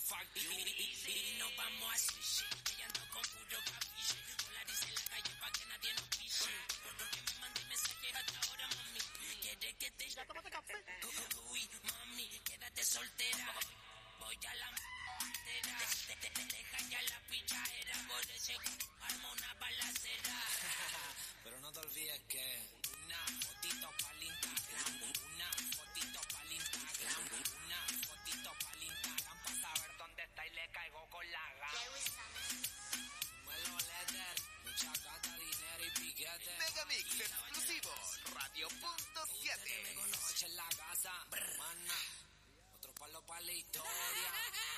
fuck you. Y nos vamos a sushi. Ella ando con puro capiche. Polarice en la calle pa' que nadie nos piche. Porque me mandé mensajes hasta ahora, mami. ¿Quieres que te... ¿Ya tomaste café? Uy, mami, quédate soltera. Voy a la m***era. Te deja ya la pichadera. Por ese arma una balacera. Pero no te olvides que una fotito pa'l Instagram, una fotito pa'l Instagram, una fotito pa'l Instagram, pa' saber dónde está y le caigo con la gana. Dímelo, letter, mucha gata, dinero y piquete. Megamix exclusivo, Radio.7. Noche en la casa, mana, otro palo para la historia.